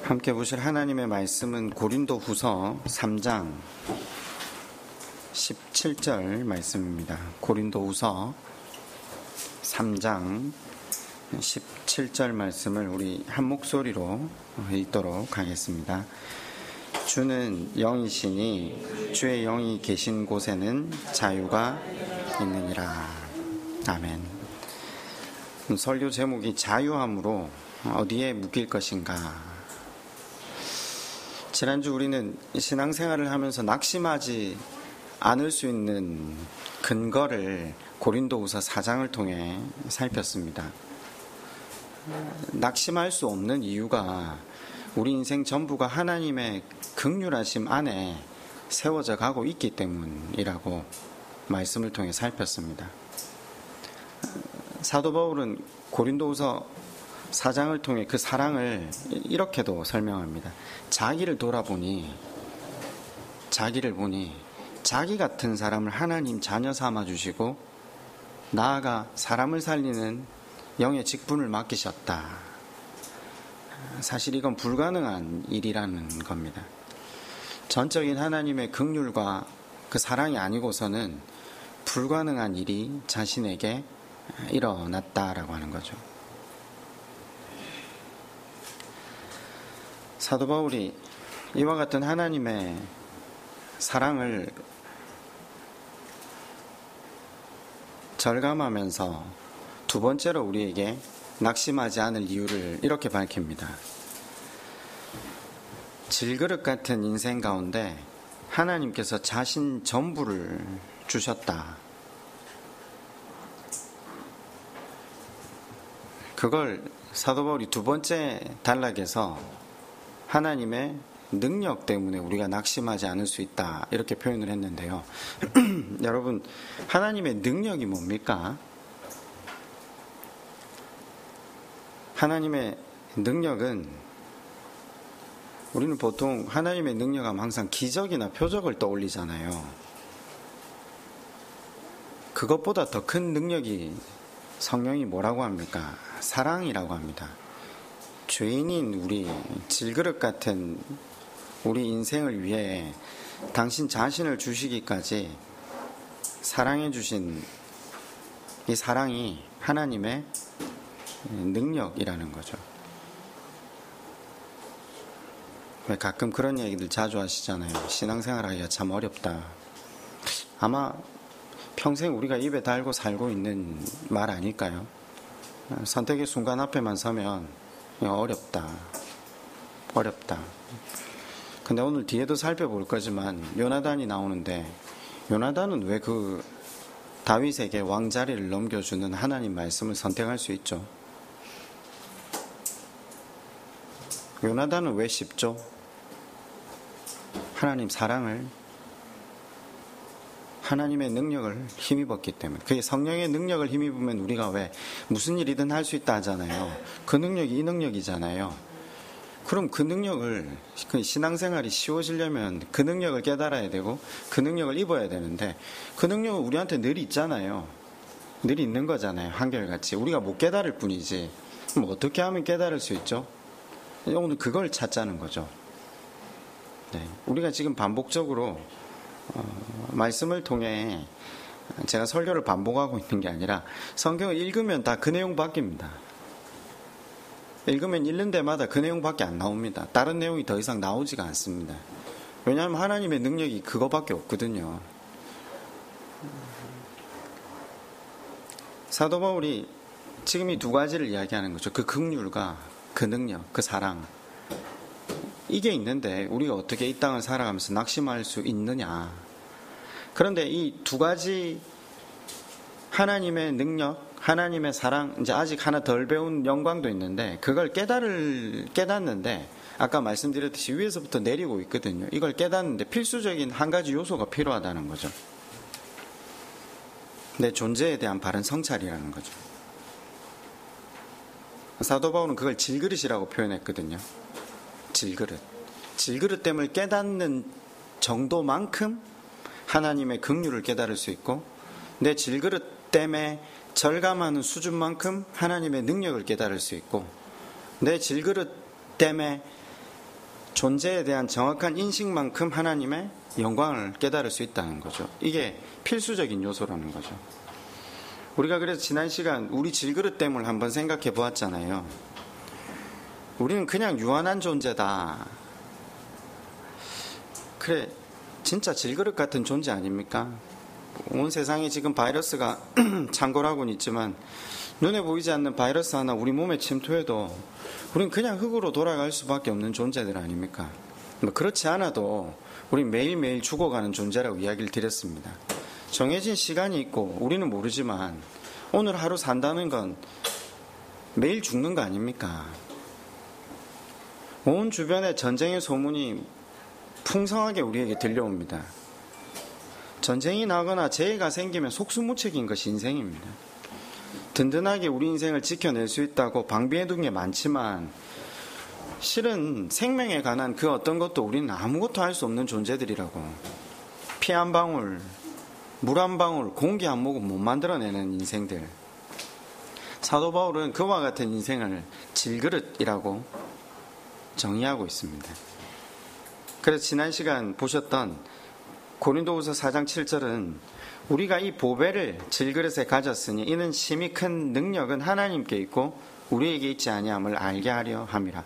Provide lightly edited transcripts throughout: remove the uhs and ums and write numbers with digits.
함께 보실 하나님의 말씀은 고린도후서 3장 17절 말씀입니다. 고린도후서 3장 17절 말씀을 우리 한 목소리로 읽도록 하겠습니다. 주는 영이시니 주의 영이 계신 곳에는 자유가 있느니라. 아멘. 설교 제목이 자유함으로 어디에 묶일 것인가. 지난주 우리는 신앙생활을 하면서 낙심하지 않을 수 있는 근거를 고린도후서 4장을 통해 살폈습니다. 낙심할 수 없는 이유가 우리 인생 전부가 하나님의 긍휼하심 안에 세워져 가고 있기 때문이라고 말씀을 통해 살폈습니다. 사도 바울은 고린도후서 4장을 통해 그 사랑을 이렇게도 설명합니다. 자기를 보니 자기 같은 사람을 하나님 자녀 삼아 주시고 나아가 사람을 살리는 영의 직분을 맡기셨다. 사실 이건 불가능한 일이라는 겁니다. 전적인 하나님의 긍휼과 그 사랑이 아니고서는 불가능한 일이 자신에게 일어났다라고 하는 거죠. 사도 바울이 이와 같은 하나님의 사랑을 절감하면서 두 번째로 우리에게 낙심하지 않을 이유를 이렇게 밝힙니다. 질그릇 같은 인생 가운데 하나님께서 자신 전부를 주셨다. 그걸 사도 바울이 두 번째 단락에서 하나님의 능력 때문에 우리가 낙심하지 않을 수 있다 이렇게 표현을 했는데요. 여러분, 하나님의 능력이 뭡니까? 하나님의 능력은 우리는 보통 하나님의 능력하면 항상 기적이나 표적을 떠올리잖아요. 그것보다 더 큰 능력이 성령이 뭐라고 합니까? 사랑이라고 합니다. 죄인인 우리, 질그릇 같은 우리 인생을 위해 당신 자신을 주시기까지 사랑해 주신 이 사랑이 하나님의 능력이라는 거죠. 왜 가끔 그런 얘기들 자주 하시잖아요. 신앙생활 하기가 참 어렵다. 아마 평생 우리가 입에 달고 살고 있는 말 아닐까요? 선택의 순간 앞에만 서면 어렵다. 근데 오늘 뒤에도 살펴볼 거지만 요나단이 나오는데 요나단은 왜 그 다윗에게 왕자리를 넘겨주는 하나님 말씀을 선택할 수 있죠? 요나단은 왜 쉽죠? 하나님 사랑을, 하나님의 능력을 힘입었기 때문에. 그게 성령의 능력을 힘입으면 우리가 왜 무슨 일이든 할 수 있다 하잖아요. 그 능력이 이 능력이잖아요. 그럼 그 능력을, 그 신앙생활이 쉬워지려면 그 능력을 깨달아야 되고 그 능력을 입어야 되는데 그 능력은 우리한테 늘 있잖아요. 늘 있는 거잖아요. 한결같이. 우리가 못 깨달을 뿐이지. 그럼 어떻게 하면 깨달을 수 있죠? 오늘 그걸 찾자는 거죠. 네. 우리가 지금 반복적으로 말씀을 통해 제가 설교를 반복하고 있는 게 아니라 성경을 읽으면 다 그 내용 바뀝니다. 읽으면 읽는 데마다 그 내용밖에 안 나옵니다. 다른 내용이 더 이상 나오지가 않습니다. 왜냐하면 하나님의 능력이 그거밖에 없거든요. 사도 바울이 지금 이 두 가지를 이야기하는 거죠. 그 긍휼과 그 능력, 그 사랑. 이게 있는데 우리가 어떻게 이 땅을 살아가면서 낙심할 수 있느냐. 그런데 이 두 가지 하나님의 능력, 하나님의 사랑, 이제 아직 하나 덜 배운 영광도 있는데 그걸 깨닫는데 아까 말씀드렸듯이 위에서부터 내리고 있거든요. 이걸 깨닫는데 필수적인 한 가지 요소가 필요하다는 거죠. 내 존재에 대한 바른 성찰이라는 거죠. 사도 바울은 그걸 질그릇이라고 표현했거든요. 질그릇됨을 깨닫는 정도만큼 하나님의 긍휼을 깨달을 수 있고 내 질그릇됨에 절감하는 수준만큼 하나님의 능력을 깨달을 수 있고 내 질그릇됨에 존재에 대한 정확한 인식만큼 하나님의 영광을 깨달을 수 있다는 거죠. 이게 필수적인 요소라는 거죠. 우리가 그래서 지난 시간 우리 질그릇됨을 한번 생각해 보았잖아요. 우리는 그냥 유한한 존재다. 그래, 진짜 질그릇 같은 존재 아닙니까? 온 세상에 지금 바이러스가 창궐하고는 있지만 눈에 보이지 않는 바이러스 하나 우리 몸에 침투해도 우린 그냥 흙으로 돌아갈 수밖에 없는 존재들 아닙니까? 그렇지 않아도 우린 매일매일 죽어가는 존재라고 이야기를 드렸습니다. 정해진 시간이 있고 우리는 모르지만 오늘 하루 산다는 건 매일 죽는 거 아닙니까? 온 주변에 전쟁의 소문이 풍성하게 우리에게 들려옵니다. 전쟁이 나거나 재해가 생기면 속수무책인 것이 인생입니다. 든든하게 우리 인생을 지켜낼 수 있다고 방비해둔 게 많지만 실은 생명에 관한 그 어떤 것도 우리는 아무것도 할 수 없는 존재들이라고. 피 한 방울, 물 한 방울, 공기 한 모금 못 만들어내는 인생들. 사도 바울은 그와 같은 인생을 질그릇이라고 정의하고 있습니다. 그래서 지난 시간 보셨던 고린도후서 4장 7절은 우리가 이 보배를 질그릇에 가졌으니 이는 심히 큰 능력은 하나님께 있고 우리에게 있지 아니함을 알게 하려 함이라.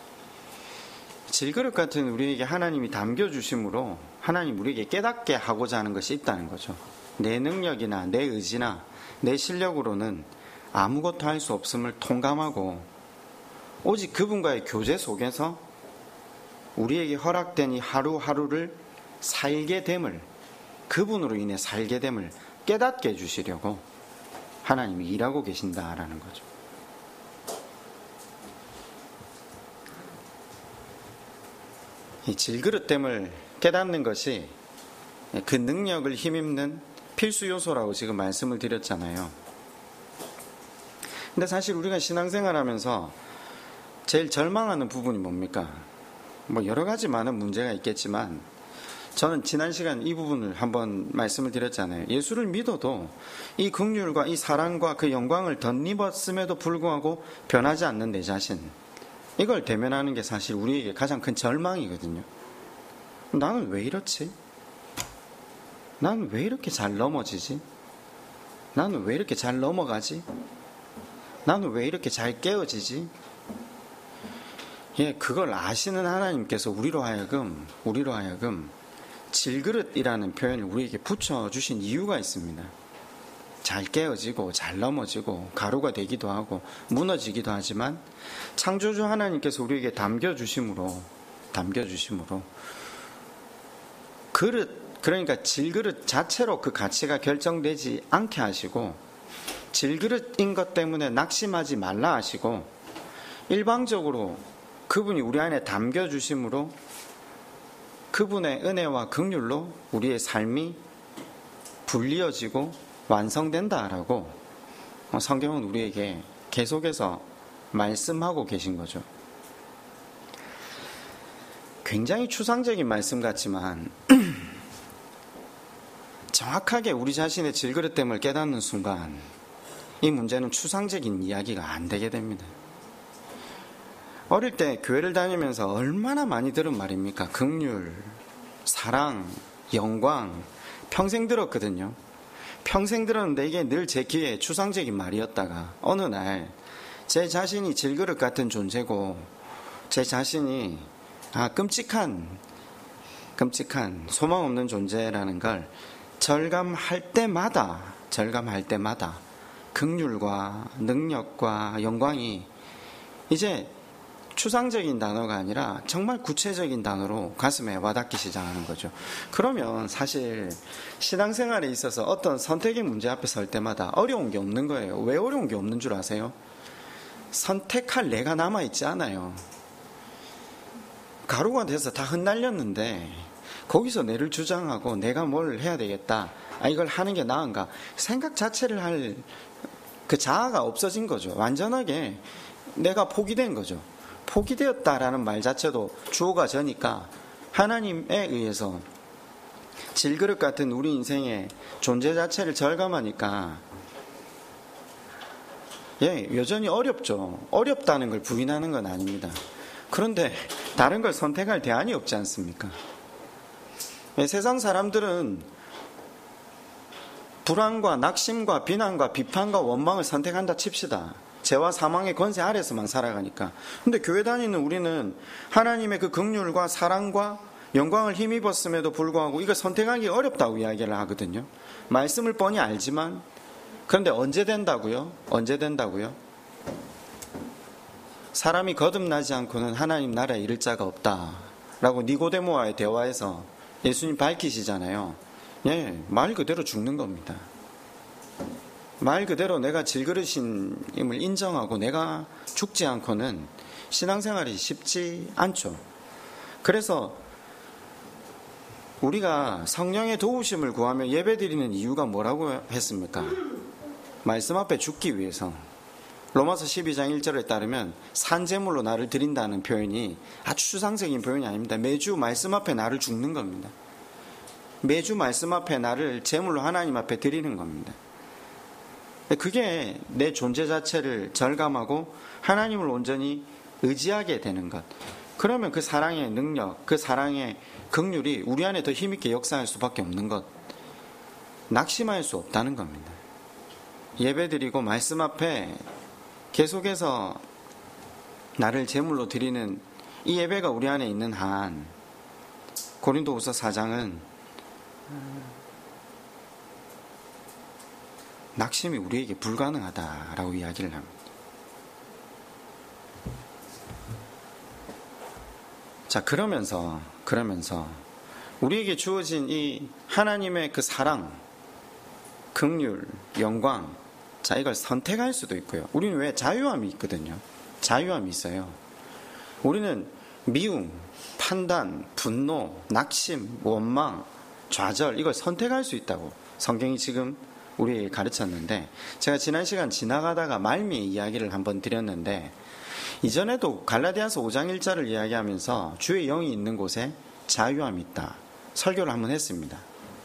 질그릇 같은 우리에게 하나님이 담겨주심으로 하나님 우리에게 깨닫게 하고자 하는 것이 있다는 거죠. 내 능력이나 내 의지나 내 실력으로는 아무것도 할 수 없음을 통감하고 오직 그분과의 교제 속에서 우리에게 허락된 이 하루하루를 살게 됨을, 그분으로 인해 살게 됨을 깨닫게 해주시려고 하나님이 일하고 계신다라는 거죠. 이 질그릇됨을 깨닫는 것이 그 능력을 힘입는 필수 요소라고 지금 말씀을 드렸잖아요. 근데 사실 우리가 신앙생활하면서 제일 절망하는 부분이 뭡니까? 여러 가지 많은 문제가 있겠지만 저는 지난 시간 이 부분을 한번 말씀을 드렸잖아요. 예수를 믿어도 이 긍휼과 이 사랑과 그 영광을 덧입었음에도 불구하고 변하지 않는 내 자신, 이걸 대면하는 게 사실 우리에게 가장 큰 절망이거든요. 나는 왜 이렇지? 나는 왜 이렇게 잘 넘어지지? 나는 왜 이렇게 잘 넘어가지? 나는 왜 이렇게 잘 깨어지지? 그걸 아시는 하나님께서 우리로 하여금 질그릇이라는 표현을 우리에게 붙여주신 이유가 있습니다. 잘 깨어지고 잘 넘어지고 가루가 되기도 하고 무너지기도 하지만 창조주 하나님께서 우리에게 담겨주심으로 그러니까 질그릇 자체로 그 가치가 결정되지 않게 하시고 질그릇인 것 때문에 낙심하지 말라 하시고 일방적으로 그분이 우리 안에 담겨주심으로 그분의 은혜와 긍휼로 우리의 삶이 불리어지고 완성된다라고 성경은 우리에게 계속해서 말씀하고 계신 거죠. 굉장히 추상적인 말씀 같지만 정확하게 우리 자신의 질그릇됨을 깨닫는 순간 이 문제는 추상적인 이야기가 안 되게 됩니다. 어릴 때 교회를 다니면서 얼마나 많이 들은 말입니까? 긍휼, 사랑, 영광 평생 들었거든요. 평생 들었는데 이게 늘 제 귀에 추상적인 말이었다가 어느 날 제 자신이 질그릇 같은 존재고 제 자신이 끔찍한 소망 없는 존재라는 걸 절감할 때마다 긍휼과 능력과 영광이 이제 추상적인 단어가 아니라 정말 구체적인 단어로 가슴에 와닿기 시작하는 거죠. 그러면 사실 신앙생활에 있어서 어떤 선택의 문제 앞에 설 때마다 어려운 게 없는 거예요. 왜 어려운 게 없는 줄 아세요? 선택할 내가 남아있지 않아요. 가루가 돼서 다 흩날렸는데 거기서 내를 주장하고 내가 뭘 해야 되겠다, 이걸 하는 게 나은가, 생각 자체를 할 그 자아가 없어진 거죠. 완전하게 내가 포기된 거죠. 포기되었다라는 말 자체도 주어가 저니까 하나님에 의해서 질그릇 같은 우리 인생의 존재 자체를 절감하니까 여전히 어렵죠. 어렵다는 걸 부인하는 건 아닙니다. 그런데 다른 걸 선택할 대안이 없지 않습니까? 세상 사람들은 불안과 낙심과 비난과 비판과 원망을 선택한다 칩시다. 죄와 사망의 권세 아래서만 살아가니까. 근데 교회 다니는 우리는 하나님의 그 긍휼과 사랑과 영광을 힘입었음에도 불구하고 이걸 선택하기 어렵다고 이야기를 하거든요. 말씀을 뻔히 알지만, 그런데 언제 된다고요? 언제 된다고요? 사람이 거듭나지 않고는 하나님 나라에 이를 자가 없다라고 니고데모와의 대화에서 예수님 밝히시잖아요. 예, 말 그대로 죽는 겁니다. 말 그대로 내가 질그릇임을 인정하고 내가 죽지 않고는 신앙생활이 쉽지 않죠. 그래서 우리가 성령의 도우심을 구하며 예배드리는 이유가 뭐라고 했습니까? 말씀 앞에 죽기 위해서. 로마서 12장 1절에 따르면 산제물로 나를 드린다는 표현이 아주 추상적인 표현이 아닙니다. 매주 말씀 앞에 나를 죽는 겁니다. 매주 말씀 앞에 나를 제물로 하나님 앞에 드리는 겁니다. 그게 내 존재 자체를 절감하고 하나님을 온전히 의지하게 되는 것. 그러면 그 사랑의 능력, 그 사랑의 긍휼이 우리 안에 더 힘있게 역사할 수밖에 없는 것. 낙심할 수 없다는 겁니다. 예배드리고 말씀 앞에 계속해서 나를 제물로 드리는 이 예배가 우리 안에 있는 한 고린도후서 4장은 낙심이 우리에게 불가능하다라고 이야기를 합니다. 자, 그러면서 우리에게 주어진 이 하나님의 그 사랑, 긍휼, 영광, 자, 이걸 선택할 수도 있고요. 우리는 왜 자유함이 있거든요. 자유함이 있어요. 우리는 미움, 판단, 분노, 낙심, 원망, 좌절, 이걸 선택할 수 있다고 성경이 지금 우리에게 가르쳤는데, 제가 지난 시간 지나가다가 말미의 이야기를 한번 드렸는데, 이전에도 갈라디아서 5장 1절을 이야기하면서 주의 영이 있는 곳에 자유함이 있다 설교를 한번 했습니다.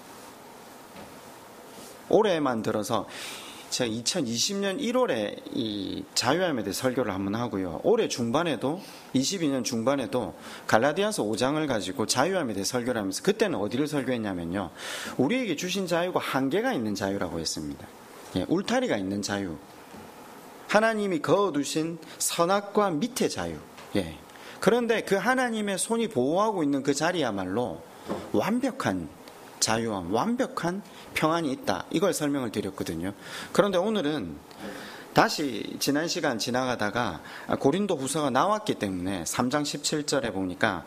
올해만 들어서 제가 2020년 1월에 이 자유함에 대해 설교를 한번 하고요. 올해 중반에도 22년 중반에도 갈라디아서 5장을 가지고 자유함에 대해 설교를 하면서, 그때는 어디를 설교했냐면요, 우리에게 주신 자유가 한계가 있는 자유라고 했습니다. 예, 울타리가 있는 자유, 하나님이 그어두신 선악과 밑의 자유. 예. 그런데 그 하나님의 손이 보호하고 있는 그 자리야말로 완벽한 자유함, 완벽한 평안이 있다. 이걸 설명을 드렸거든요. 그런데 오늘은 다시 지난 시간 지나가다가 고린도 후서가 나왔기 때문에 3장 17절에 보니까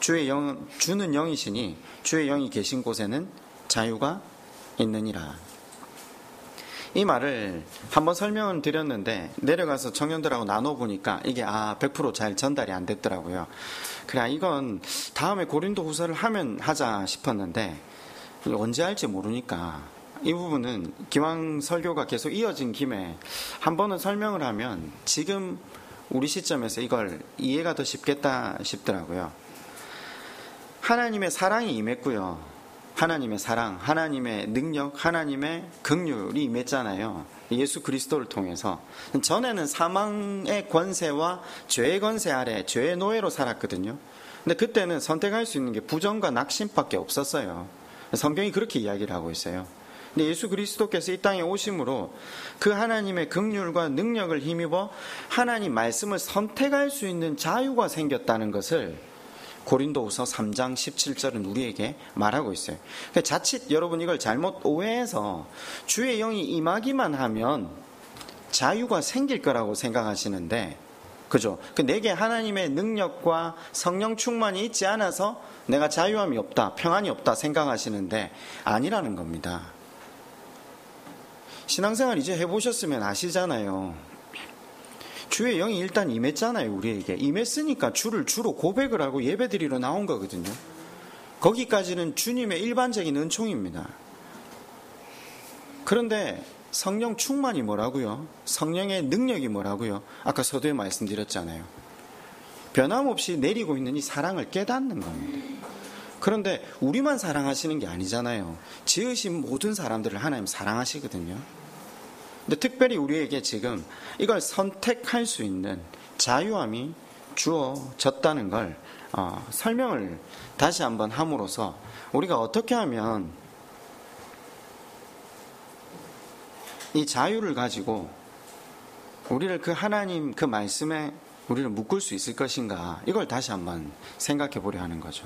주는 영이시니 주의 영이 계신 곳에는 자유가 있느니라. 이 말을 한번 설명을 드렸는데 내려가서 청년들하고 나눠보니까 이게 100% 잘 전달이 안 됐더라고요. 그래, 이건 다음에 고린도 후서를 하면 하자 싶었는데 언제 할지 모르니까 이 부분은 기왕 설교가 계속 이어진 김에 한 번은 설명을 하면 지금 우리 시점에서 이걸 이해가 더 쉽겠다 싶더라고요. 하나님의 사랑이 임했고요. 하나님의 사랑, 하나님의 능력, 하나님의 긍휼이 임했잖아요. 예수 그리스도를 통해서. 전에는 사망의 권세와 죄의 권세 아래 죄의 노예로 살았거든요. 근데 그때는 선택할 수 있는 게 부정과 낙심밖에 없었어요. 성경이 그렇게 이야기를 하고 있어요. 근데 예수 그리스도께서 이 땅에 오심으로 그 하나님의 긍휼과 능력을 힘입어 하나님 말씀을 선택할 수 있는 자유가 생겼다는 것을 고린도후서 3장 17절은 우리에게 말하고 있어요. 자칫 여러분 이걸 잘못 오해해서 주의 영이 임하기만 하면 자유가 생길 거라고 생각하시는데, 그죠? 내게 하나님의 능력과 성령 충만이 있지 않아서 내가 자유함이 없다, 평안이 없다 생각하시는데 아니라는 겁니다. 신앙생활 이제 해보셨으면 아시잖아요. 주의 영이 일단 임했잖아요. 우리에게 임했으니까 주를 주로 고백을 하고 예배드리러 나온 거거든요. 거기까지는 주님의 일반적인 은총입니다. 그런데 성령 충만이 뭐라고요? 성령의 능력이 뭐라고요? 아까 서두에 말씀드렸잖아요. 변함없이 내리고 있는 이 사랑을 깨닫는 겁니다. 그런데 우리만 사랑하시는 게 아니잖아요. 지으신 모든 사람들을 하나님 사랑하시거든요. 근데 특별히 우리에게 지금 이걸 선택할 수 있는 자유함이 주어졌다는 걸 설명을 다시 한번 함으로써 우리가 어떻게 하면 이 자유를 가지고 우리를 그 하나님 그 말씀에 우리를 묶을 수 있을 것인가, 이걸 다시 한번 생각해 보려 하는 거죠.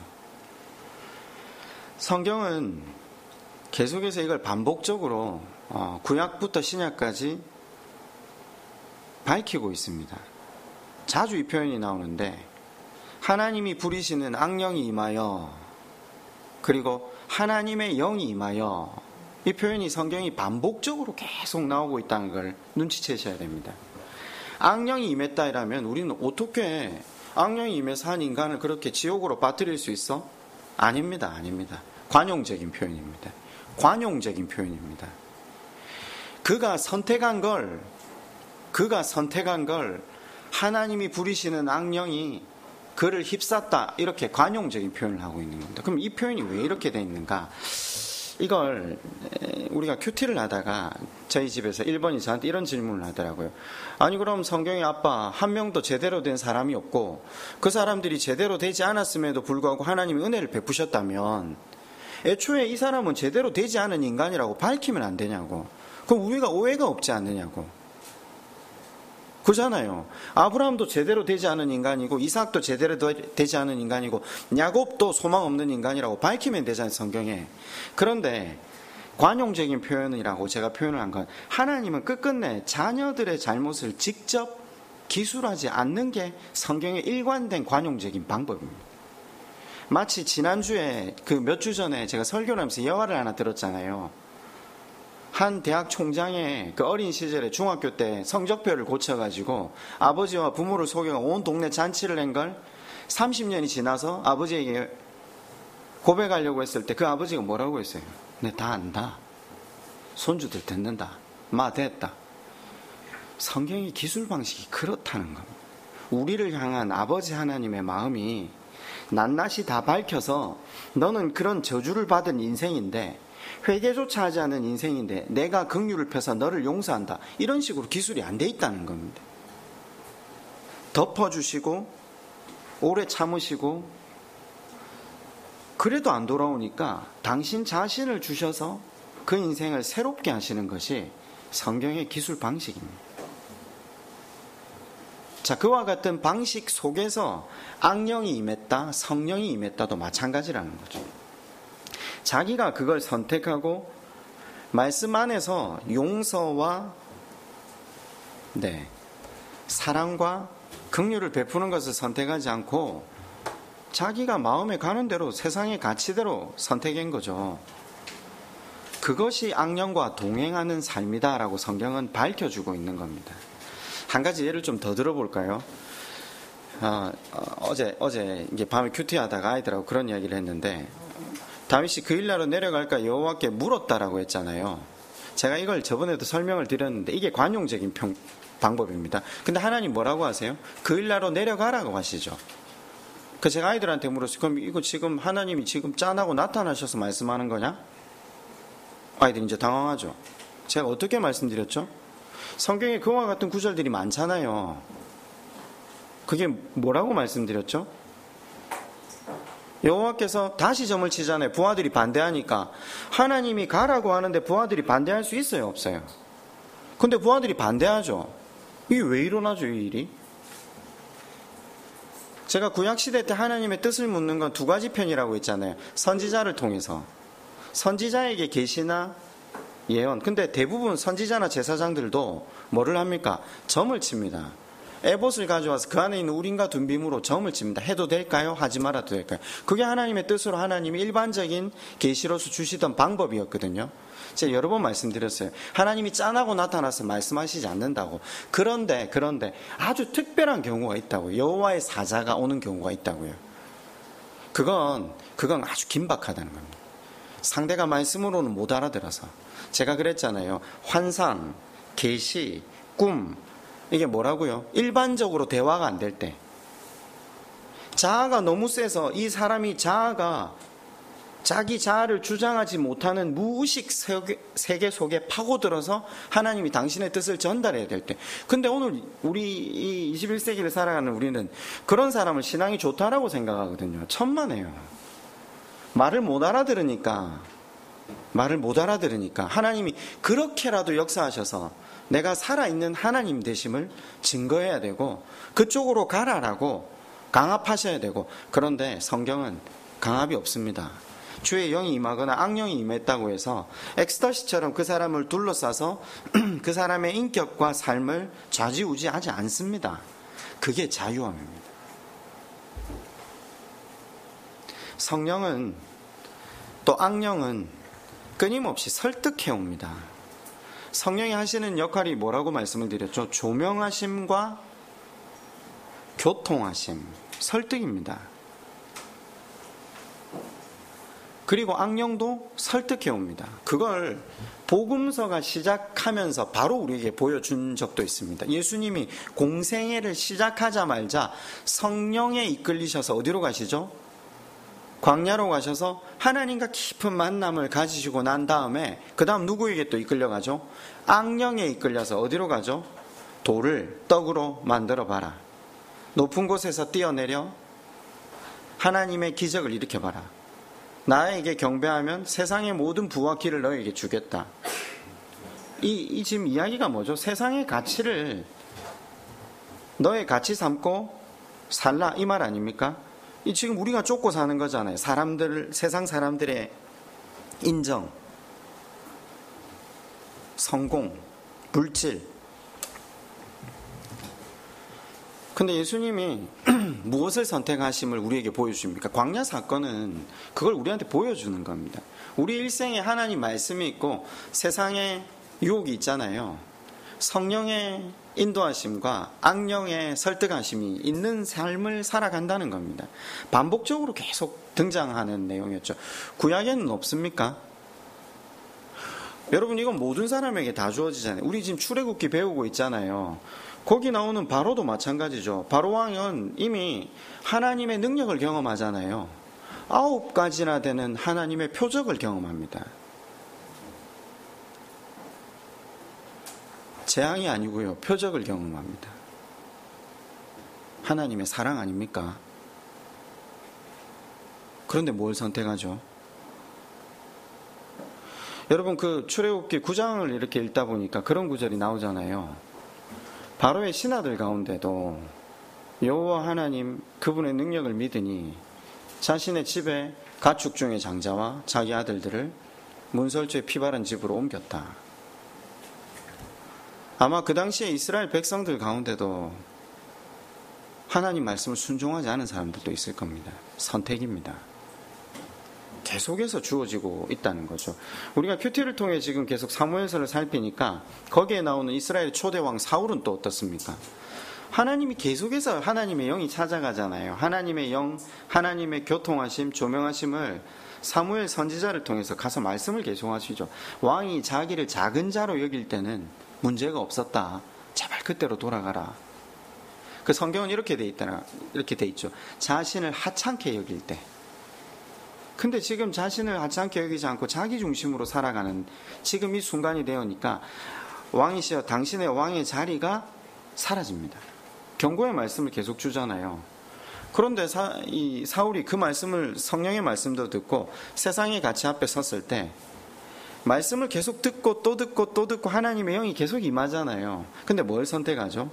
성경은 계속해서 이걸 반복적으로 구약부터 신약까지 밝히고 있습니다. 자주 이 표현이 나오는데, 하나님이 부리시는 악령이 임하여, 그리고 하나님의 영이 임하여, 이 표현이 성경이 반복적으로 계속 나오고 있다는 걸 눈치채셔야 됩니다. 악령이 임했다 이라면 우리는 어떻게 악령이 임해서 한 인간을 그렇게 지옥으로 빠뜨릴 수 있어? 아닙니다. 관용적인 표현입니다. 관용적인 표현입니다. 그가 선택한 걸 하나님이 부리시는 악령이 그를 휩쌌다, 이렇게 관용적인 표현을 하고 있는 겁니다. 그럼 이 표현이 왜 이렇게 돼 있는가? 이걸 우리가 큐티를 하다가 저희 집에서 1번이 저한테 이런 질문을 하더라고요. 아니, 그럼 성경에 아빠 한 명도 제대로 된 사람이 없고 그 사람들이 제대로 되지 않았음에도 불구하고 하나님이 은혜를 베푸셨다면 애초에 이 사람은 제대로 되지 않은 인간이라고 밝히면 안 되냐고. 그럼 우리가 오해가 없지 않느냐고. 그잖아요. 아브라함도 제대로 되지 않은 인간이고, 이삭도 제대로 되지 않은 인간이고, 야곱도 소망 없는 인간이라고 밝히면 되잖아요, 성경에. 그런데 관용적인 표현이라고 제가 표현을 한 건, 하나님은 끝끝내 자녀들의 잘못을 직접 기술하지 않는 게 성경의 일관된 관용적인 방법입니다. 마치 지난주에 그 몇 주 전에 제가 설교를 하면서 예화를 하나 들었잖아요. 한 대학 총장의 그 어린 시절에 중학교 때 성적표를 고쳐가지고 아버지와 부모를 속여 온 동네 잔치를 낸 걸 30년이 지나서 아버지에게 고백하려고 했을 때 그 아버지가 뭐라고 했어요? 네, 다 안다. 손주들 듣는다. 마 됐다. 성경의 기술 방식이 그렇다는 겁니다. 우리를 향한 아버지 하나님의 마음이 낱낱이 다 밝혀서 너는 그런 저주를 받은 인생인데, 회개조차 하지 않은 인생인데 내가 긍휼을 펴서 너를 용서한다, 이런 식으로 기술이 안 돼 있다는 겁니다. 덮어주시고 오래 참으시고 그래도 안 돌아오니까 당신 자신을 주셔서 그 인생을 새롭게 하시는 것이 성경의 기술 방식입니다. 자, 그와 같은 방식 속에서 악령이 임했다, 성령이 임했다도 마찬가지라는 거죠. 자기가 그걸 선택하고 말씀 안에서 용서와 사랑과 긍휼을 베푸는 것을 선택하지 않고 자기가 마음에 가는 대로 세상의 가치대로 선택한 거죠. 그것이 악령과 동행하는 삶이다라고 성경은 밝혀주고 있는 겁니다. 한 가지 예를 좀 더 들어볼까요? 어제 이게 밤에 큐티하다가 아이들하고 그런 이야기를 했는데, 다윗이 그 일나로 내려갈까 여호와께 물었다라고 했잖아요. 제가 이걸 저번에도 설명을 드렸는데 이게 관용적인 방법입니다. 근데 하나님 뭐라고 하세요? 그 일나로 내려가라고 하시죠. 그 제가 아이들한테 물었어요. 그럼 이거 지금 하나님이 지금 짠하고 나타나셔서 말씀하는 거냐? 아이들이 이제 당황하죠. 제가 어떻게 말씀드렸죠? 성경에 그와 같은 구절들이 많잖아요. 그게 뭐라고 말씀드렸죠? 여호와께서 다시 점을 치잖아요. 부하들이 반대하니까. 하나님이 가라고 하는데 부하들이 반대할 수 있어요, 없어요? 근데 부하들이 반대하죠. 이게 왜 일어나죠, 이 일이? 제가 구약시대 때 하나님의 뜻을 묻는 건 두 가지 편이라고 했잖아요. 선지자를 통해서. 선지자에게 계시나 예언. 근데 대부분 선지자나 제사장들도 뭐를 합니까? 점을 칩니다. 에봇을 가져와서 그 안에 있는 우림과 둠빔으로 점을 칩니다. 해도 될까요? 하지 말아도 될까요? 그게 하나님의 뜻으로 하나님이 일반적인 계시로서 주시던 방법이었거든요. 제가 여러 번 말씀드렸어요. 하나님이 짠하고 나타나서 말씀하시지 않는다고. 그런데 아주 특별한 경우가 있다고요. 여호와의 사자가 오는 경우가 있다고요. 그건 아주 긴박하다는 겁니다. 상대가 말씀으로는 못 알아들어서. 제가 그랬잖아요. 환상, 계시, 꿈, 이게 뭐라고요? 일반적으로 대화가 안 될 때, 자아가 너무 세서 이 사람이 자아가 자기 자아를 주장하지 못하는 무의식 세계 속에 파고들어서 하나님이 당신의 뜻을 전달해야 될 때. 근데 오늘 우리 이 21세기를 살아가는 우리는 그런 사람을 신앙이 좋다라고 생각하거든요. 천만에요. 말을 못 알아들으니까 하나님이 그렇게라도 역사하셔서 내가 살아있는 하나님 되심을 증거해야 되고 그쪽으로 가라라고 강압하셔야 되고, 그런데 성경은 강압이 없습니다. 주의 영이 임하거나 악령이 임했다고 해서 엑스터시처럼 그 사람을 둘러싸서 그 사람의 인격과 삶을 좌지우지하지 않습니다. 그게 자유함입니다. 성령은 또 악령은 끊임없이 설득해 옵니다. 성령이 하시는 역할이 뭐라고 말씀을 드렸죠? 조명하심과 교통하심, 설득입니다. 그리고 악령도 설득해 옵니다. 그걸 복음서가 시작하면서 바로 우리에게 보여준 적도 있습니다. 예수님이 공생애를 시작하자마자 성령에 이끌리셔서 어디로 가시죠? 광야로 가셔서 하나님과 깊은 만남을 가지시고 난 다음에 그 다음 누구에게 또 이끌려가죠? 악령에 이끌려서 어디로 가죠? 돌을 떡으로 만들어 봐라. 높은 곳에서 뛰어내려 하나님의 기적을 일으켜봐라. 나에게 경배하면 세상의 모든 부와 기를 너에게 주겠다. 이 지금 이야기가 뭐죠? 세상의 가치를 너의 가치 삼고 살라, 이 말 아닙니까? 이 지금 우리가 쫓고 사는 거잖아요. 세상 사람들의 인정, 성공, 물질. 근데 예수님이 무엇을 선택하심을 우리에게 보여주십니까? 광야 사건은 그걸 우리한테 보여주는 겁니다. 우리 일생에 하나님 말씀이 있고 세상에 유혹이 있잖아요. 성령의 인도하심과 악령의 설득하심이 있는 삶을 살아간다는 겁니다. 반복적으로 계속 등장하는 내용이었죠. 구약에는 없습니까? 여러분, 이건 모든 사람에게 다 주어지잖아요. 우리 지금 출애굽기 배우고 있잖아요. 거기 나오는 바로도 마찬가지죠. 바로 왕은 이미 하나님의 능력을 경험하잖아요. 9가지나 되는 하나님의 표적을 경험합니다. 재앙이 아니고요, 표적을 경험합니다. 하나님의 사랑 아닙니까? 그런데 뭘 선택하죠? 여러분, 그 출애굽기 9장을 이렇게 읽다 보니까 그런 구절이 나오잖아요. 바로의 신하들 가운데도 여호와 하나님 그분의 능력을 믿으니 자신의 집에 가축 중의 장자와 자기 아들들을 문설주에 피 바른 집으로 옮겼다. 아마 그 당시에 이스라엘 백성들 가운데도 하나님 말씀을 순종하지 않은 사람들도 있을 겁니다. 선택입니다. 계속해서 주어지고 있다는 거죠. 우리가 큐티를 통해 지금 계속 사무엘서를 살피니까 거기에 나오는 이스라엘 초대왕 사울은 또 어떻습니까? 하나님이 계속해서 하나님의 영이 찾아가잖아요. 하나님의 영, 하나님의 교통하심, 조명하심을 사무엘 선지자를 통해서 가서 말씀을 계속하시죠. 왕이 자기를 작은 자로 여길 때는 문제가 없었다. 제발 그때로 돌아가라. 그 성경은 이렇게 돼 있죠. 자신을 하찮게 여길 때. 근데 지금 자신을 하찮게 여기지 않고 자기 중심으로 살아가는 지금 이 순간이 되니까 왕이시여 당신의 왕의 자리가 사라집니다. 경고의 말씀을 계속 주잖아요. 그런데 사울이 그 말씀을, 성령의 말씀도 듣고 세상의 가치 앞에 섰을 때 말씀을 계속 듣고 또 듣고 또 듣고 하나님의 영이 계속 임하잖아요. 근데 뭘 선택하죠?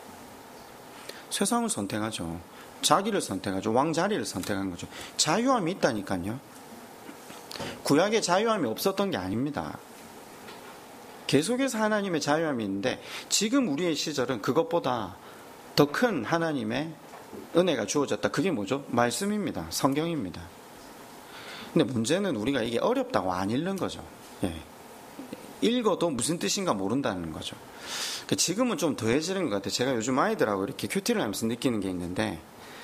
세상을 선택하죠. 자기를 선택하죠. 왕자리를 선택한 거죠. 자유함이 있다니까요. 구약에 자유함이 없었던 게 아닙니다. 계속해서 하나님의 자유함이 있는데 지금 우리의 시절은 그것보다 더 큰 하나님의 은혜가 주어졌다. 그게 뭐죠? 말씀입니다. 성경입니다. 근데 문제는 우리가 이게 어렵다고 안 읽는 거죠. 예. 읽어도 무슨 뜻인가 모른다는 거죠. 지금은 좀 더해지는 것 같아요. 제가 요즘 아이들하고 이렇게 큐티를 하면서 느끼는 게 있는데,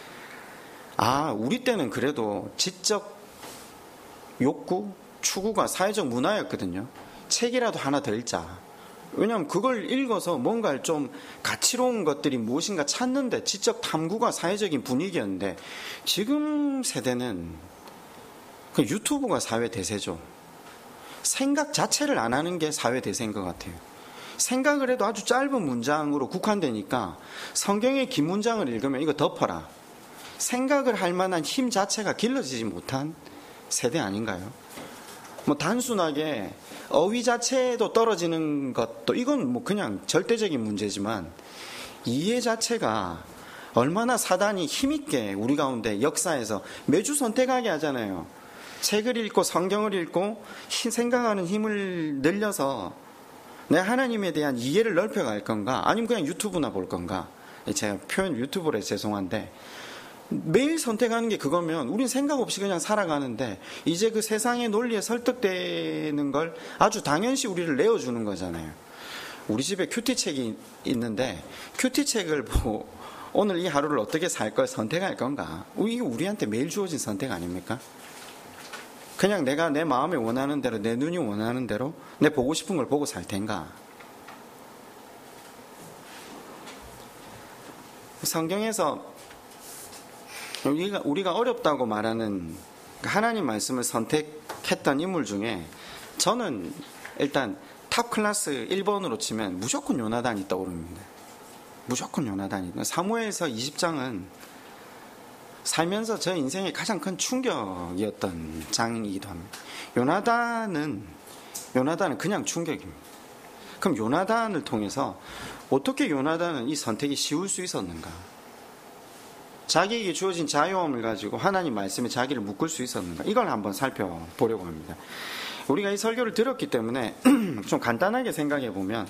우리 때는 그래도 지적 욕구, 추구가 사회적 문화였거든요. 책이라도 하나 더 읽자. 왜냐하면 그걸 읽어서 뭔가 좀 가치로운 것들이 무엇인가 찾는데 지적 탐구가 사회적인 분위기였는데, 지금 세대는 그 유튜브가 사회 대세죠. 생각 자체를 안 하는 게 사회 대세인 것 같아요. 생각을 해도 아주 짧은 문장으로 국한되니까 성경의 긴 문장을 읽으면 이거 덮어라. 생각을 할 만한 힘 자체가 길러지지 못한 세대 아닌가요? 뭐 단순하게 어휘 자체도 떨어지는 것도 이건 뭐 그냥 절대적인 문제지만 이해 자체가 얼마나 사단이 힘있게 우리 가운데 역사에서 매주 선택하게 하잖아요. 책을 읽고 성경을 읽고 생각하는 힘을 늘려서 내 하나님에 대한 이해를 넓혀갈 건가 아니면 그냥 유튜브나 볼 건가. 제가 표현 유튜브래 죄송한데 매일 선택하는 게 그거면 우린 생각 없이 그냥 살아가는데 이제 그 세상의 논리에 설득되는 걸 아주 당연시 우리를 내어주는 거잖아요. 우리 집에 큐티책이 있는데 큐티책을 보고 오늘 이 하루를 어떻게 살 걸 선택할 건가. 이게 우리한테 매일 주어진 선택 아닙니까? 그냥 내가 내 마음이 원하는 대로 내 눈이 원하는 대로 내 보고 싶은 걸 보고 살 텐가. 성경에서 우리가 어렵다고 말하는 하나님 말씀을 선택했던 인물 중에 저는 일단 탑 클래스 1번으로 치면 무조건 요나단이 떠오릅니다. 무조건 요나단이. 사무엘서 20장은 살면서 제 인생의 가장 큰 충격이었던 장이기도 합니다. 요나단은 그냥 충격입니다. 그럼 요나단을 통해서 어떻게 요나단은 이 선택이 쉬울 수 있었는가? 자기에게 주어진 자유함을 가지고 하나님 말씀에 자기를 묶을 수 있었는가? 이걸 한번 살펴보려고 합니다. 우리가 이 설교를 들었기 때문에 좀 간단하게 생각해 보면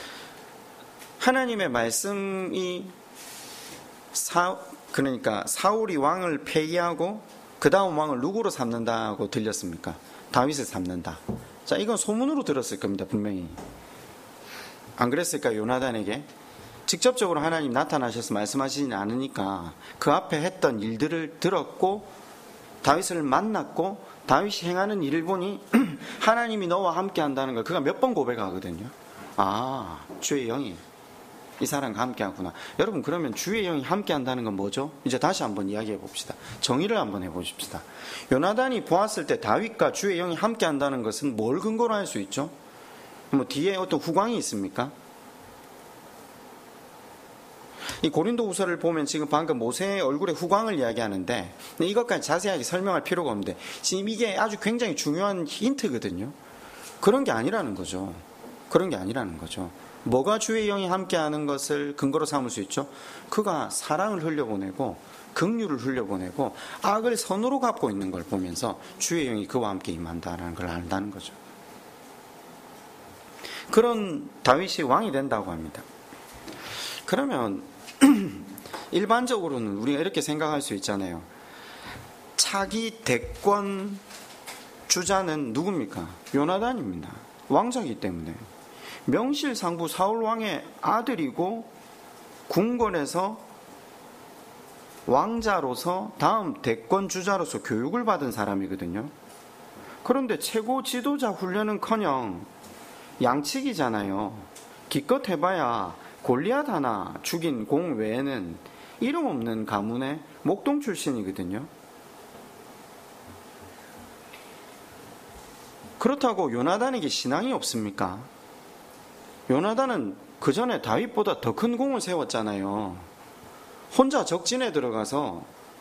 하나님의 말씀이 그러니까 사울이 왕을 폐위하고 그 다음 왕을 누구로 삼는다고 들렸습니까? 다윗을 삼는다. 자, 이건 소문으로 들었을 겁니다. 분명히. 안 그랬을까요? 요나단에게 직접적으로 하나님 나타나셔서 말씀하시지 않으니까 그 앞에 했던 일들을 들었고 다윗을 만났고 다윗이 행하는 일을 보니 하나님이 너와 함께 한다는 걸 그가 몇 번 고백하거든요. 아, 주의 영이 이 사람과 함께 하구나. 여러분, 그러면 주의 영이 함께 한다는 건 뭐죠? 이제 다시 한번 이야기해 봅시다. 정의를 한번 해보십시다. 요나단이 보았을 때 다윗과 주의 영이 함께 한다는 것은 뭘 근거로 할 수 있죠? 뭐 뒤에 어떤 후광이 있습니까? 이 고린도후서를 보면 지금 방금 모세의 얼굴에 후광을 이야기하는데 이것까지 자세하게 설명할 필요가 없는데 지금 이게 아주 굉장히 중요한 힌트거든요. 그런 게 아니라는 거죠. 그런 게 아니라는 거죠. 뭐가 주의 영이 함께하는 것을 근거로 삼을 수 있죠? 그가 사랑을 흘려보내고 긍휼을 흘려보내고 악을 선으로 갚고 있는 걸 보면서 주의 영이 그와 함께 임한다는 걸 안다는 거죠. 그런 다윗이 왕이 된다고 합니다. 그러면 일반적으로는 우리가 이렇게 생각할 수 있잖아요. 차기 대권 주자는 누굽니까? 요나단입니다. 왕자이기 때문에. 명실상부 사울왕의 아들이고 궁궐에서 왕자로서 다음 대권 주자로서 교육을 받은 사람이거든요. 그런데 최고 지도자 훈련은커녕 양측이잖아요. 기껏 해봐야 골리앗 하나 죽인 공 외에는 이름 없는 가문의 목동 출신이거든요. 그렇다고 요나단에게 신앙이 없습니까? 요나단은 그 전에 다윗보다 더 큰 공을 세웠잖아요. 혼자 적진에 들어가서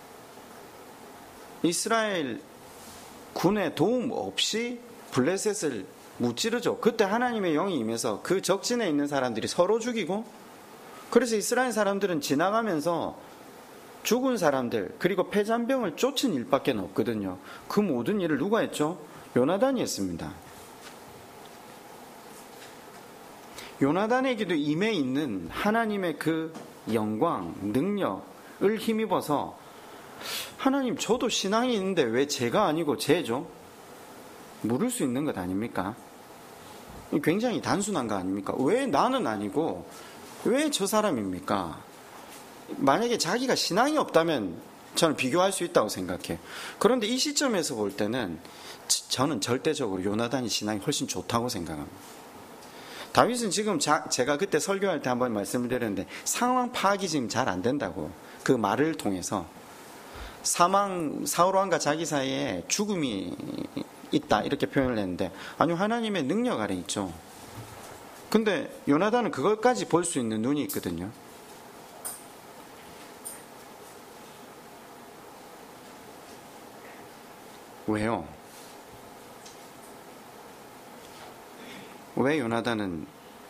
이스라엘 군의 도움 없이 블레셋을 무찌르죠. 그때 하나님의 영이 임해서 그 적진에 있는 사람들이 서로 죽이고, 그래서 이스라엘 사람들은 지나가면서 죽은 사람들 그리고 패잔병을 쫓은 일밖에 없거든요. 그 모든 일을 누가 했죠? 요나단이 했습니다. 요나단에게도 임해 있는 하나님의 그 영광, 능력을 힘입어서 하나님, 저도 신앙이 있는데 왜 제가 아니고 쟤죠? 물을 수 있는 것 아닙니까? 굉장히 단순한 거 아닙니까? 왜 나는 아니고 왜 저 사람입니까? 만약에 자기가 신앙이 없다면 저는 비교할 수 있다고 생각해요. 그런데 이 시점에서 볼 때는 저는 절대적으로 요나단이 신앙이 훨씬 좋다고 생각합니다. 다윗은 지금 제가 그때 설교할 때 한번 말씀을 드렸는데 상황 파악이 지금 잘 안 된다고, 그 말을 통해서 사울 왕과 자기 사이에 죽음이 있다 이렇게 표현을 했는데, 아니요, 하나님의 능력 아래 있죠. 근데 요나단은 그것까지 볼 수 있는 눈이 있거든요. 왜요? 왜 요나단은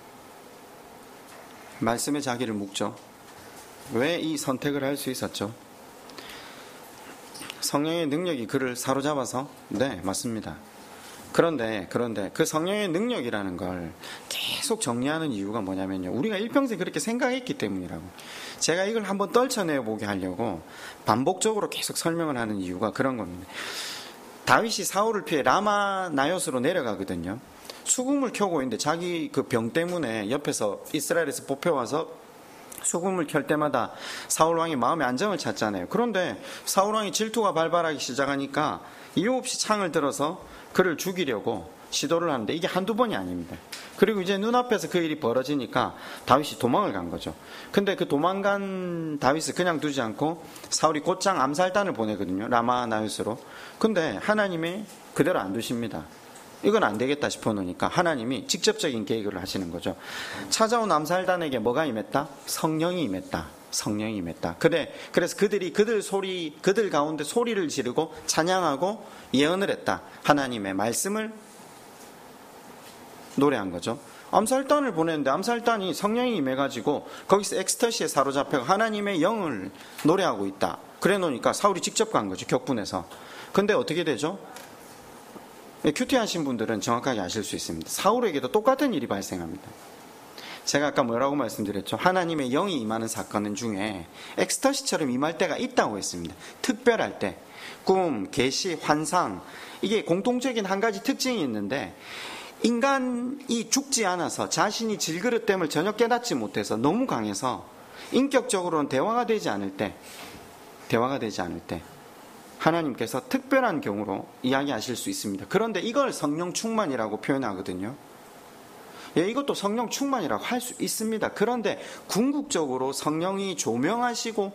말씀에 자기를 묶죠? 왜 이 선택을 할 수 있었죠? 성령의 능력이 그를 사로잡아서? 네, 맞습니다. 그런데 그 성령의 능력이라는 걸 계속 정리하는 이유가 뭐냐면요, 우리가 일평생 그렇게 생각했기 때문이라고. 제가 이걸 한번 떨쳐내보게 하려고 반복적으로 계속 설명을 하는 이유가 그런 겁니다. 다윗이 사울을 피해 라마 나요스로 내려가거든요. 수금을 켜고 있는데 자기 그 병 때문에 옆에서 이스라엘에서 뽑혀와서 수금을 켤 때마다 사울 왕이 마음의 안정을 찾잖아요. 그런데 사울 왕이 질투가 발발하기 시작하니까 이유 없이 창을 들어서 그를 죽이려고 시도를 하는데 이게 한두 번이 아닙니다. 그리고 이제 눈앞에서 그 일이 벌어지니까 다윗이 도망을 간 거죠. 근데 그 도망간 다윗을 그냥 두지 않고 사울이 곧장 암살단을 보내거든요. 라마 나요스로. 근데 하나님이 그대로 안 두십니다. 이건 안 되겠다 싶어 놓으니까 하나님이 직접적인 계획을 하시는 거죠. 찾아온 암살단에게 뭐가 임했다? 성령이 임했다. 성령이 임했다. 그래서 그들이 그들 가운데 소리를 지르고 찬양하고 예언을 했다. 하나님의 말씀을 노래한 거죠. 암살단을 보냈는데 암살단이 성령이 임해가지고 거기서 엑스터시에 사로잡혀 하나님의 영을 노래하고 있다. 그래 놓으니까 사울이 직접 간 거죠. 격분해서. 근데 어떻게 되죠? 큐티하신 분들은 정확하게 아실 수 있습니다. 사울에게도 똑같은 일이 발생합니다. 제가 아까 뭐라고 말씀드렸죠? 하나님의 영이 임하는 사건 중에 엑스터시처럼 임할 때가 있다고 했습니다. 특별할 때. 꿈, 계시, 환상, 이게 공통적인 한 가지 특징이 있는데, 인간이 죽지 않아서 자신이 질그릇됨을 전혀 깨닫지 못해서 너무 강해서 인격적으로는 대화가 되지 않을 때 하나님께서 특별한 경우로 이야기하실 수 있습니다. 그런데 이걸 성령 충만이라고 표현하거든요. 예, 이것도 성령 충만이라고 할 수 있습니다. 그런데 궁극적으로 성령이 조명하시고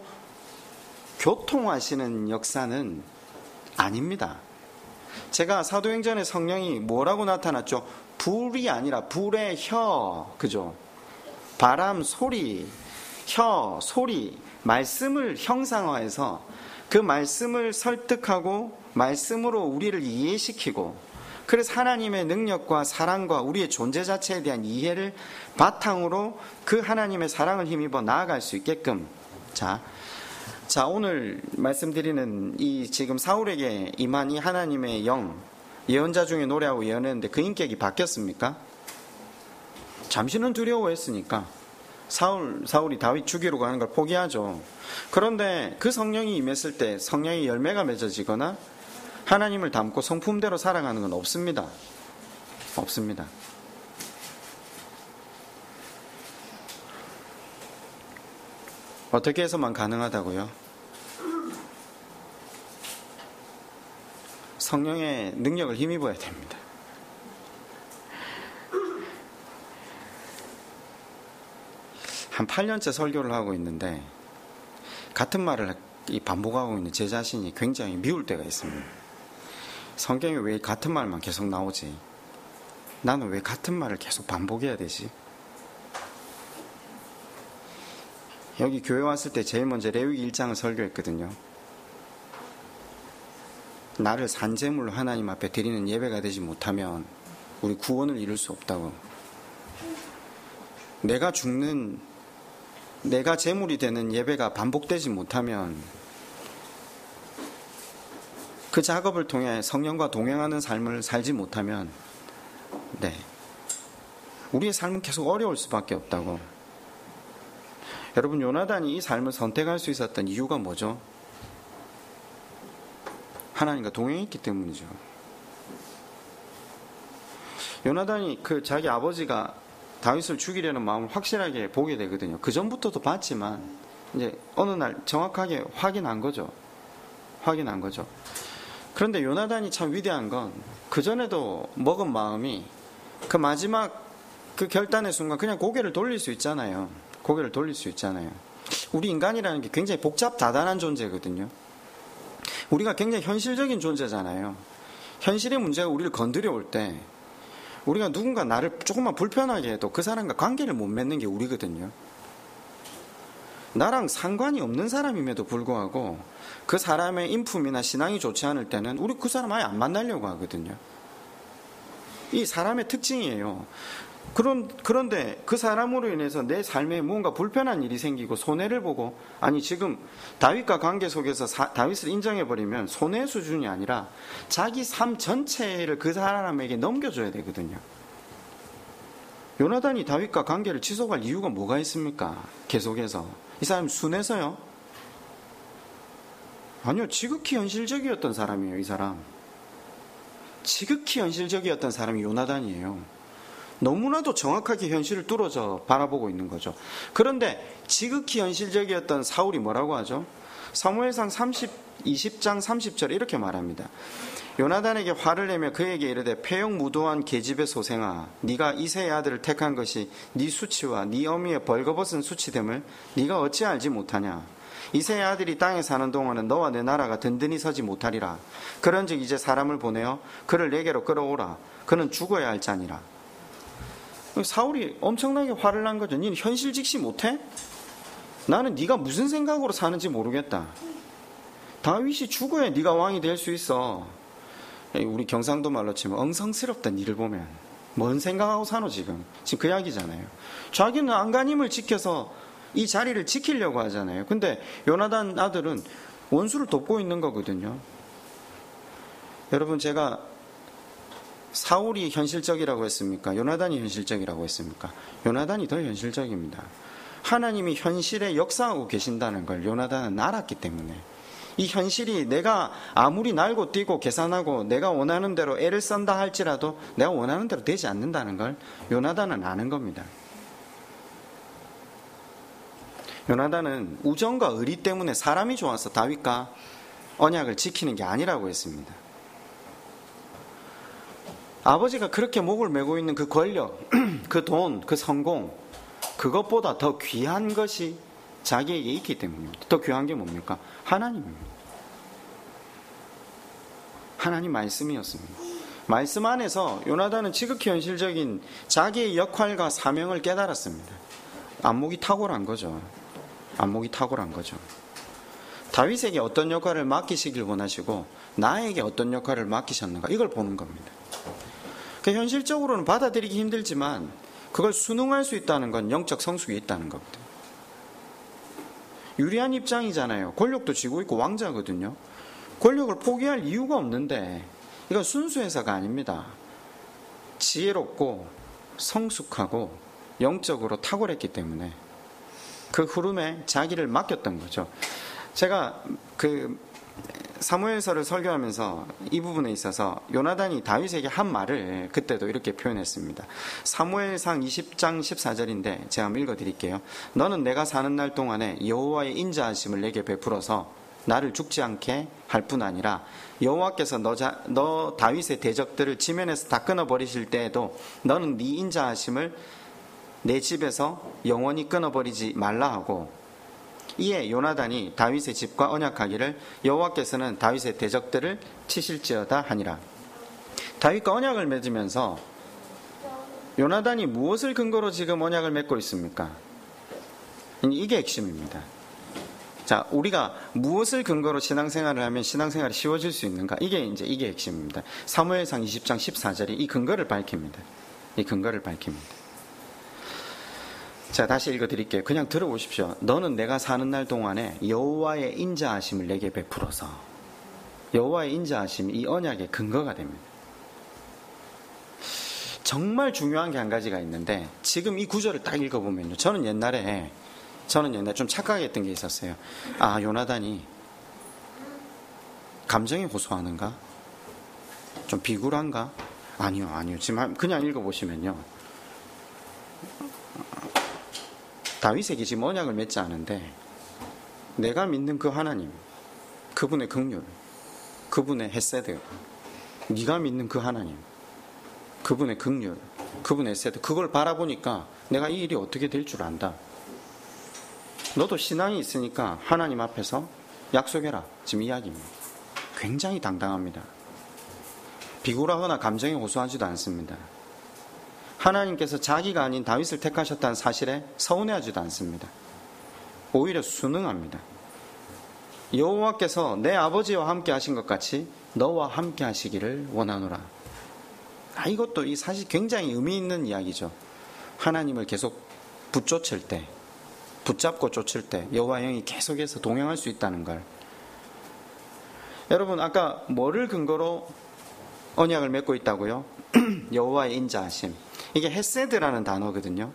교통하시는 역사는 아닙니다. 제가 사도행전에 성령이 뭐라고 나타났죠? 불이 아니라 불의 혀, 그죠? 바람, 소리, 혀, 소리, 말씀을 형상화해서 그 말씀을 설득하고 말씀으로 우리를 이해시키고, 그래서 하나님의 능력과 사랑과 우리의 존재 자체에 대한 이해를 바탕으로 그 하나님의 사랑을 힘입어 나아갈 수 있게끔. 자, 오늘 말씀드리는 이 지금 사울에게 임한 이 하나님의 영, 예언자 중에 노래하고 예언했는데 그 인격이 바뀌었습니까? 잠시는 두려워했으니까 사울이 다윗 죽이러 가는 걸 포기하죠. 그런데 그 성령이 임했을 때 성령의 열매가 맺어지거나 하나님을 닮고 성품대로 살아가는 건 없습니다. 없습니다. 어떻게 해서만 가능하다고요? 성령의 능력을 힘입어야 됩니다. 한 8년째 설교를 하고 있는데 같은 말을 반복하고 있는 제 자신이 굉장히 미울 때가 있습니다. 성경에 왜 같은 말만 계속 나오지? 나는 왜 같은 말을 계속 반복해야 되지? 여기 교회 왔을 때 제일 먼저 레위기 1장을 설교했거든요. 나를 산제물로 하나님 앞에 드리는 예배가 되지 못하면 우리 구원을 이룰 수 없다고. 내가 제물이 되는 예배가 반복되지 못하면 그 작업을 통해 성령과 동행하는 삶을 살지 못하면 우리의 삶은 계속 어려울 수밖에 없다고. 여러분, 요나단이 이 삶을 선택할 수 있었던 이유가 뭐죠? 하나님과 동행했기 때문이죠. 요나단이 자기 아버지가 다윗을 죽이려는 마음을 확실하게 보게 되거든요. 그 전부터도 봤지만 이제 어느 날 정확하게 확인한 거죠. 그런데 요나단이 참 위대한 건 그 전에도 먹은 마음이 그 마지막 그 결단의 순간 그냥 고개를 돌릴 수 있잖아요. 우리 인간이라는 게 굉장히 복잡 다단한 존재거든요. 우리가 굉장히 현실적인 존재잖아요. 현실의 문제가 우리를 건드려 올 때 우리가 누군가 나를 조금만 불편하게 해도 그 사람과 관계를 못 맺는 게 우리거든요. 나랑 상관이 없는 사람임에도 불구하고 그 사람의 인품이나 신앙이 좋지 않을 때는 우리 그 사람 아예 안 만나려고 하거든요. 이 사람의 특징이에요. 그런데 그 사람으로 인해서 내 삶에 뭔가 불편한 일이 생기고 손해를 보고, 아니 지금 다윗과 관계 속에서 다윗을 인정해버리면 손해 수준이 아니라 자기 삶 전체를 그 사람에게 넘겨줘야 되거든요. 요나단이 다윗과 관계를 취소할 이유가 뭐가 있습니까? 계속해서 이 사람 순해서요? 아니요, 지극히 현실적이었던 사람이에요. 이 사람 지극히 현실적이었던 사람이 요나단이에요. 너무나도 정확하게 현실을 뚫어져 바라보고 있는 거죠. 그런데 지극히 현실적이었던 사울이 뭐라고 하죠? 사무엘상 20장 30절에 이렇게 말합니다. 요나단에게 화를 내며 그에게 이르되 폐역무도한 계집의 소생아, 네가 이새의 아들을 택한 것이 네 수치와 네 어미의 벌거벗은 수치됨을 네가 어찌 알지 못하냐. 이새의 아들이 땅에 사는 동안은 너와 내 나라가 든든히 서지 못하리라. 그런즉 이제 사람을 보내어 그를 내게로 끌어오라. 그는 죽어야 할 자니라. 사울이 엄청나게 화를 난 거죠. 니는 현실 직시 못해? 나는 네가 무슨 생각으로 사는지 모르겠다. 다윗이 죽어야 네가 왕이 될 수 있어. 우리 경상도 말로 치면 엉성스럽다. 니를 보면 뭔 생각하고 사노 지금 그 이야기잖아요. 자기는 안간힘을 지켜서 이 자리를 지키려고 하잖아요. 근데 요나단 아들은 원수를 돕고 있는 거거든요. 여러분, 제가 사울이 현실적이라고 했습니까? 요나단이 현실적이라고 했습니까? 요나단이 더 현실적입니다. 하나님이 현실에 역사하고 계신다는 걸 요나단은 알았기 때문에, 이 현실이 내가 아무리 날고 뛰고 계산하고 내가 원하는 대로 애를 쓴다 할지라도 내가 원하는 대로 되지 않는다는 걸 요나단은 아는 겁니다. 요나단은 우정과 의리 때문에 사람이 좋아서 다윗과 언약을 지키는 게 아니라고 했습니다. 아버지가 그렇게 목을 메고 있는 그 권력, 그 돈, 그 성공, 그것보다 더 귀한 것이 자기에게 있기 때문입니다. 더 귀한 게 뭡니까? 하나님입니다. 하나님 말씀이었습니다. 말씀 안에서 요나단은 지극히 현실적인 자기의 역할과 사명을 깨달았습니다. 안목이 탁월한 거죠. 안목이 탁월한 거죠. 다윗에게 어떤 역할을 맡기시길 원하시고 나에게 어떤 역할을 맡기셨는가, 이걸 보는 겁니다. 현실적으로는 받아들이기 힘들지만 그걸 순응할 수 있다는 건 영적 성숙이 있다는 겁니다. 유리한 입장이잖아요. 권력도 쥐고 있고 왕자거든요. 권력을 포기할 이유가 없는데 이건 순수해서가 아닙니다. 지혜롭고 성숙하고 영적으로 탁월했기 때문에 그 흐름에 자기를 맡겼던 거죠. 제가 사무엘서를 설교하면서 이 부분에 있어서 요나단이 다윗에게 한 말을 그때도 이렇게 표현했습니다. 사무엘상 20장 14절인데 제가 한번 읽어드릴게요. 너는 내가 사는 날 동안에 여호와의 인자하심을 내게 베풀어서 나를 죽지 않게 할 뿐 아니라 여호와께서 너 다윗의 대적들을 지면에서 다 끊어버리실 때에도 너는 네 인자하심을 내 집에서 영원히 끊어버리지 말라 하고, 이에 요나단이 다윗의 집과 언약하기를 여호와께서는 다윗의 대적들을 치실지어다 하니라. 다윗과 언약을 맺으면서 요나단이 무엇을 근거로 지금 언약을 맺고 있습니까? 이게 핵심입니다. 자, 우리가 무엇을 근거로 신앙생활을 하면 신앙생활이 쉬워질 수 있는가? 이게 핵심입니다. 사무엘상 20장 14절이 이 근거를 밝힙니다. 이 근거를 밝힙니다. 자, 다시 읽어드릴게요. 그냥 들어보십시오. 너는 내가 사는 날 동안에 여호와의 인자하심을 내게 베풀어서, 여호와의 인자하심이 이 언약의 근거가 됩니다. 정말 중요한 게 한 가지가 있는데, 지금 이 구절을 딱 읽어보면요, 저는 옛날에 좀 착각했던 게 있었어요. 아, 요나단이 감정이 호소하는가? 좀 비굴한가? 아니요. 지금 그냥 읽어보시면요, 다윗에게 지금 언약을 맺지 않은데 내가 믿는 그 하나님, 그분의 긍휼, 그분의 헤세드, 네가 믿는 그 하나님, 그분의 긍휼, 그분의 헤세드, 그걸 바라보니까 내가 이 일이 어떻게 될 줄 안다. 너도 신앙이 있으니까 하나님 앞에서 약속해라. 지금 이야기입니다. 굉장히 당당합니다. 비굴하거나 감정에 호소하지도 않습니다. 하나님께서 자기가 아닌 다윗을 택하셨다는 사실에 서운해하지도 않습니다. 오히려 순응합니다. 여호와께서 내 아버지와 함께 하신 것 같이 너와 함께 하시기를 원하노라. 이것도 이 사실 굉장히 의미 있는 이야기죠. 하나님을 계속 붙잡고 쫓을 때 여호와 영이 계속해서 동행할 수 있다는 걸. 여러분 아까 뭐를 근거로 언약을 맺고 있다고요? 여호와의 인자하심. 이게 헤세드라는 단어거든요.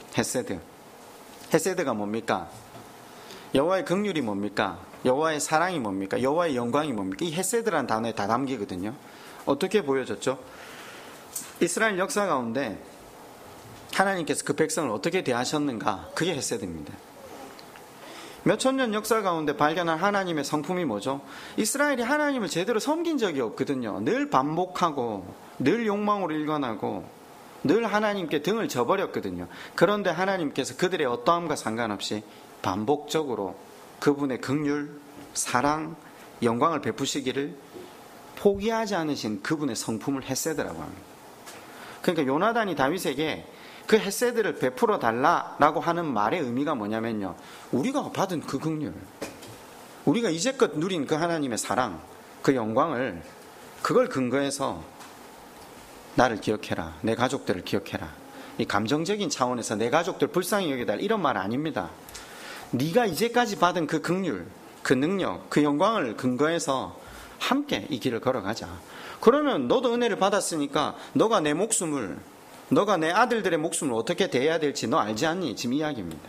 헤세드가 뭡니까? 여호와의 긍휼이 뭡니까? 여호와의 사랑이 뭡니까? 여호와의 영광이 뭡니까? 이 헤세드라는 단어에 다 담기거든요. 어떻게 보여졌죠? 이스라엘 역사 가운데 하나님께서 그 백성을 어떻게 대하셨는가? 그게 헤세드입니다. 몇천 년 역사 가운데 발견한 하나님의 성품이 뭐죠? 이스라엘이 하나님을 제대로 섬긴 적이 없거든요. 늘 반복하고 늘 욕망으로 일관하고 늘 하나님께 등을 져버렸거든요. 그런데 하나님께서 그들의 어떠함과 상관없이 반복적으로 그분의 긍휼, 사랑, 영광을 베푸시기를 포기하지 않으신 그분의 성품을 헤세드라고 합니다. 그러니까 요나단이 다윗에게 그 헤세드를 베풀어 달라라고 하는 말의 의미가 뭐냐면요, 우리가 받은 그 긍휼, 우리가 이제껏 누린 그 하나님의 사랑, 그 영광을, 그걸 근거해서 나를 기억해라, 내 가족들을 기억해라. 이 감정적인 차원에서 내 가족들 불쌍히 여기달라 이런 말 아닙니다. 네가 이제까지 받은 그 긍휼, 그 능력, 그 영광을 근거해서 함께 이 길을 걸어가자. 그러면 너도 은혜를 받았으니까 너가 내 목숨을, 너가 내 아들들의 목숨을 어떻게 대해야 될지 너 알지 않니? 지금 이야기입니다.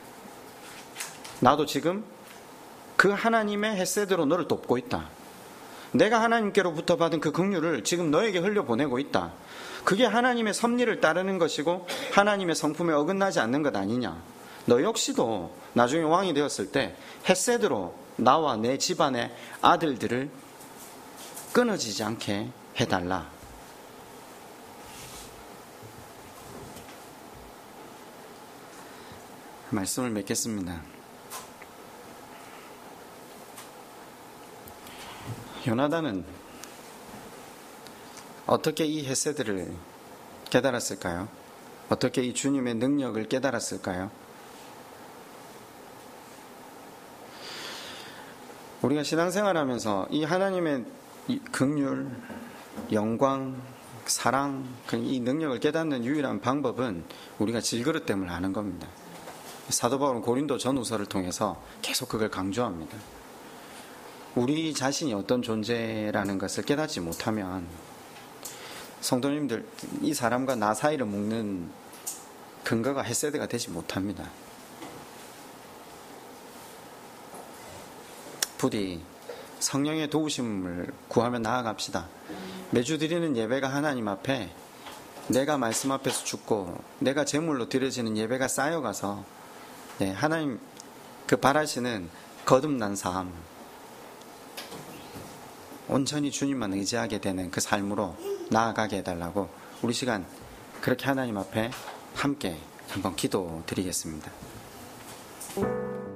나도 지금 그 하나님의 헤세드로 너를 돕고 있다. 내가 하나님께로부터 받은 그 긍휼을 지금 너에게 흘려보내고 있다. 그게 하나님의 섭리를 따르는 것이고 하나님의 성품에 어긋나지 않는 것 아니냐. 너 역시도 나중에 왕이 되었을 때 헤세드로 나와 내 집안의 아들들을 끊어지지 않게 해달라. 말씀을 맺겠습니다. 요나단은 어떻게 이 헤세드를 깨달았을까요? 어떻게 이 주님의 능력을 깨달았을까요? 우리가 신앙생활하면서 이 하나님의 긍휼, 영광, 사랑, 이 능력을 깨닫는 유일한 방법은 우리가 질그릇됨을 아는 겁니다. 사도 바울은 고린도 전후서를 통해서 계속 그걸 강조합니다. 우리 자신이 어떤 존재라는 것을 깨닫지 못하면 성도님들, 이 사람과 나 사이를 묶는 근거가 헤세드가 되지 못합니다. 부디 성령의 도우심을 구하며 나아갑시다. 매주 드리는 예배가 하나님 앞에, 내가 말씀 앞에서 죽고 내가 제물로 드려지는 예배가 쌓여가서 하나님 그 바라시는 거듭난 삶, 온전히 주님만 의지하게 되는 그 삶으로 나아가게 해달라고 우리 시간 그렇게 하나님 앞에 함께 한번 기도드리겠습니다.